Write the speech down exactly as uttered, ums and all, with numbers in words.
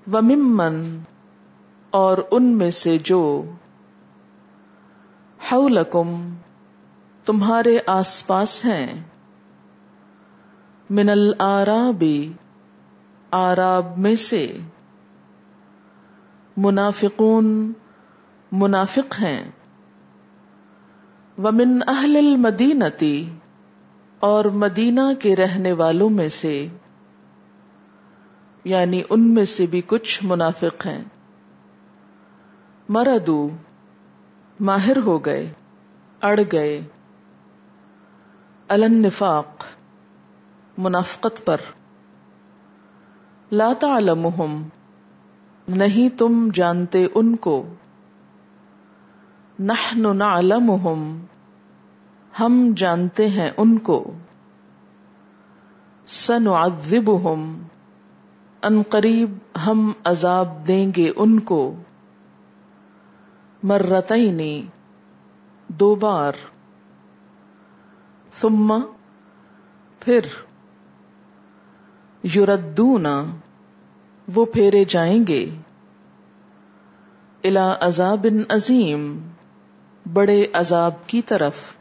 وممن اور ان میں سے جو حولکم تمہارے آس پاس ہیں من الاعراب اعراب میں سے منافقون منافق ہیں ومن اہل المدینتی اور مدینہ کے رہنے والوں میں سے یعنی ان میں سے بھی کچھ منافق ہیں مردو ماہر ہو گئے اڑ گئے علی النفاق منافقت پر لا تعلمہم نہیں تم جانتے ان کو نحن نعلمہم ہم جانتے ہیں ان کو سنعذبہم ان قریب ہم عذاب دیں گے ان کو مرتین دو بار ثم پھر یردون وہ پھیرے جائیں گے الی عذاب عظیم بڑے عذاب کی طرف